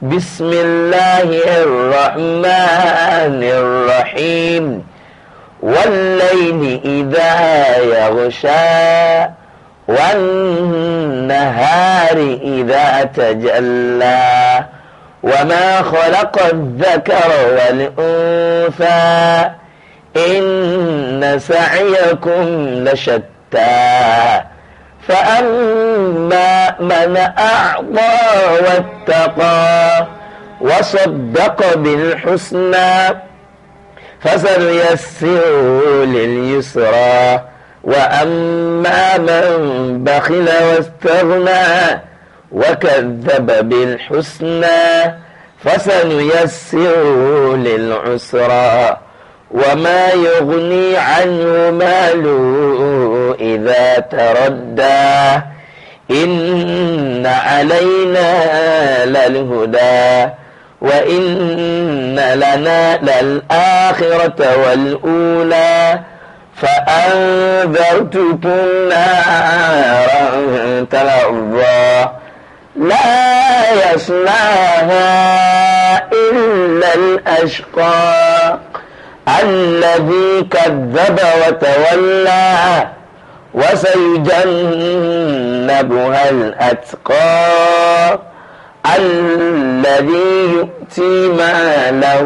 بسم الله الرحمن الرحيم والليل إذا يغشى والنهار إذا تجلى وما خلق الذكر والأنثى إن سعيكم لشتى فأما من أعطى واتقى وصدق بالحسنى فسنيسره لليسرى وأما من بخل واستغنى وكذب بالحسنى فسنيسره للعسرى وما يغني عنه ماله إذا تردى إن علينا للهدى وإن لنا للآخرة والأولى فأنذرتكم نارا تلظى لا يصلاها إلا الأشقى الذي كذب وتولى وسيجنبها الأتقى الذي يؤتي ماله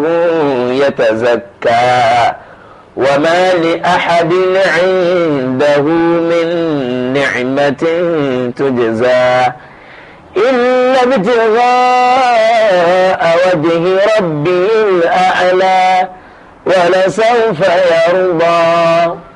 يتزكى وما لأحد عنده من نعمة تجزى إلا ابتغاء وجه ربه الأعلى ولسوف يرضى